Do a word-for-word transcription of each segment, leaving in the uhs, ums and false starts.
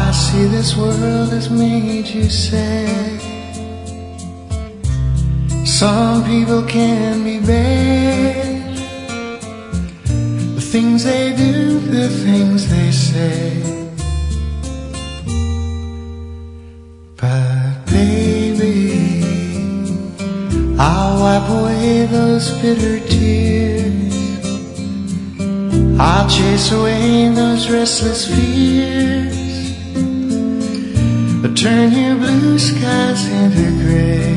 I see this world has made you sad. Some people can be bad. The things they do, the things they say. But baby, I'll wipe away those bitter tears. I'll chase away those restless fears. But turn your blue skies into gray.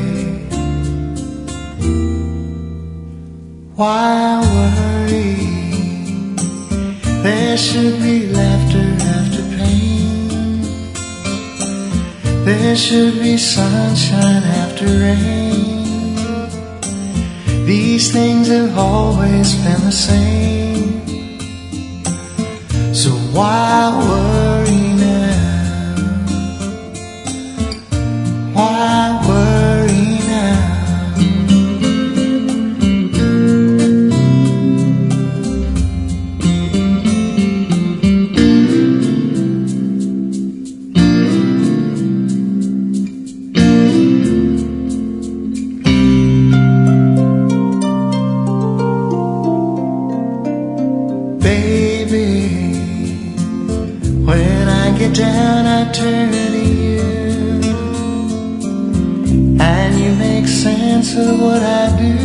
Why worry? There should be laughter after pain. There should be sunshine after rain. These things have always been the same. So why worry now? Why worry now? When I get down, I turn to you, and you make sense of what I do.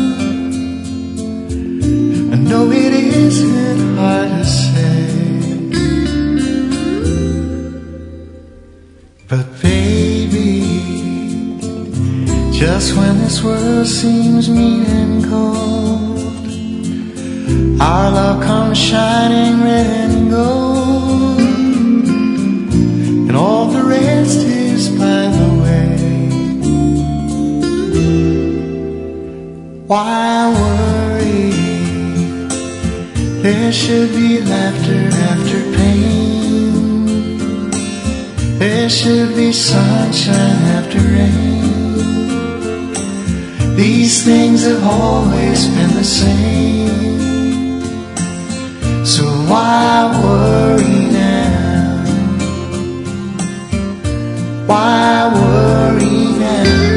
I know it isn't hard to say, but baby, just when this world seems mean and cold, our love comes shining red and gold. And all the rest is by the way. Why worry? There should be laughter after pain. There should be sunshine after rain. These things have always been the same. So why worry now? Why worry now?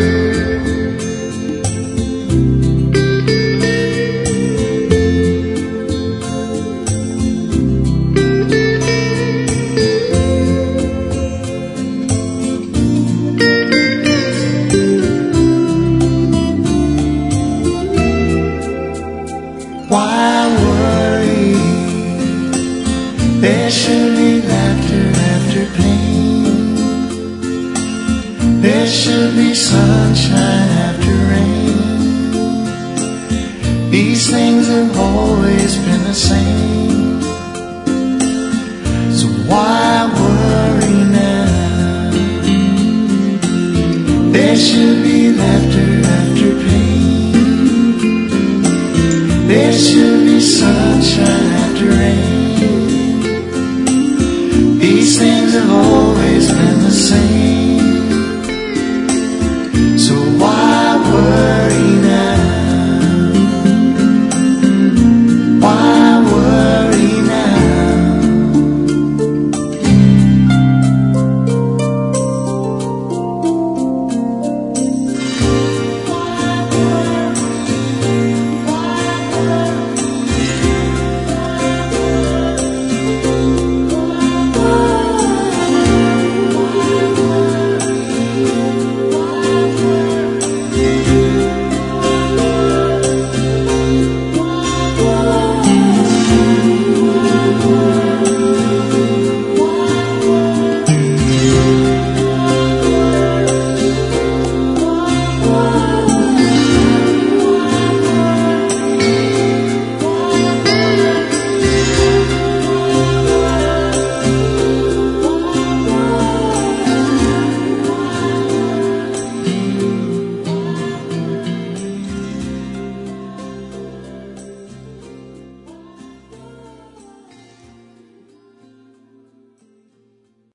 Why worry? There should be laughter after pain. There should be sunshine after rain. These things have always been the same. So why worry now? There should be laughter after pain. There should be sunshine after rain. These things have always